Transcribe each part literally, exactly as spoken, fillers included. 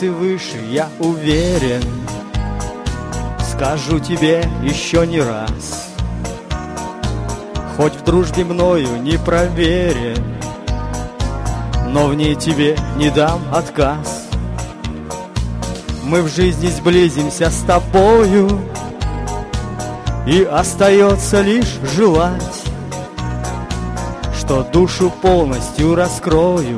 ты выше, я уверен. Скажу тебе еще не раз, хоть в дружбе мною не проверен, но в ней тебе не дам отказ. Мы в жизни сблизимся с тобою, и остается лишь желать, что душу полностью раскрою,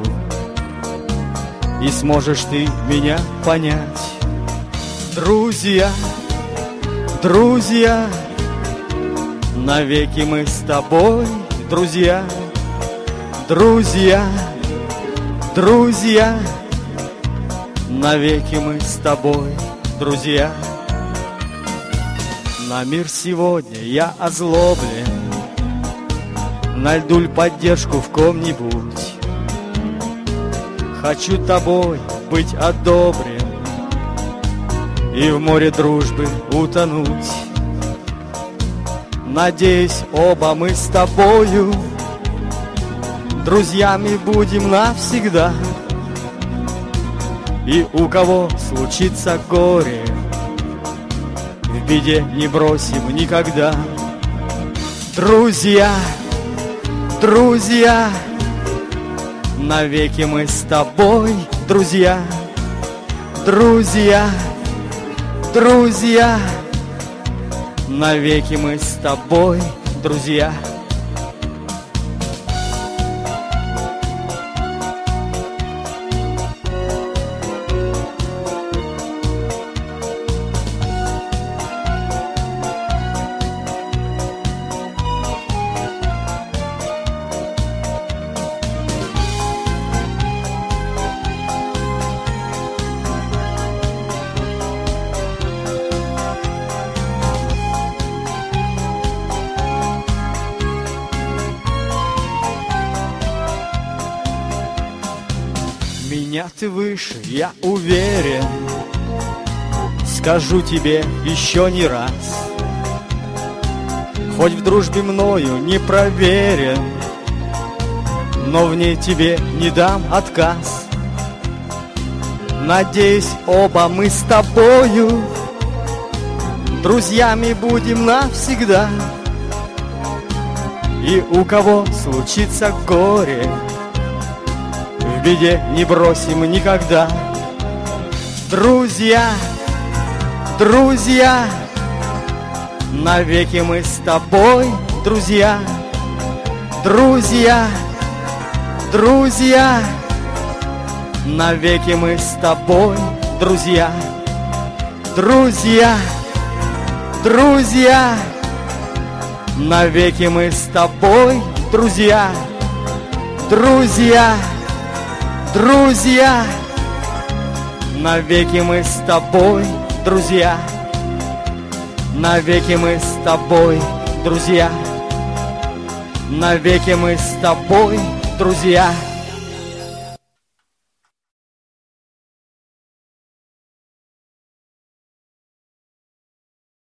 и сможешь ты меня понять. Друзья, друзья, навеки мы с тобой, друзья, друзья, друзья, навеки мы с тобой, друзья. На мир сегодня я озлоблен, найду ль поддержку в ком-нибудь. Хочу тобой быть одобрен и в море дружбы утонуть. Надеюсь, оба мы с тобою друзьями будем навсегда. И у кого случится горе, в беде не бросим никогда. Друзья, друзья, навеки мы с тобой, друзья, друзья, друзья, навеки мы с тобой, друзья. Меня ты выше, я уверен. Скажу тебе еще не раз, хоть в дружбе мною не проверен, но в ней тебе не дам отказ. Надеюсь, оба мы с тобою друзьями будем навсегда. И у кого случится горе, в беде не бросим никогда. Друзья, друзья, навеки мы с тобой, друзья, друзья, друзья, навеки мы с тобой, друзья, друзья, друзья, навеки мы с тобой, друзья, друзья, друзья, навеки мы с тобой, друзья, навеки мы с тобой, друзья, навеки мы с тобой, друзья.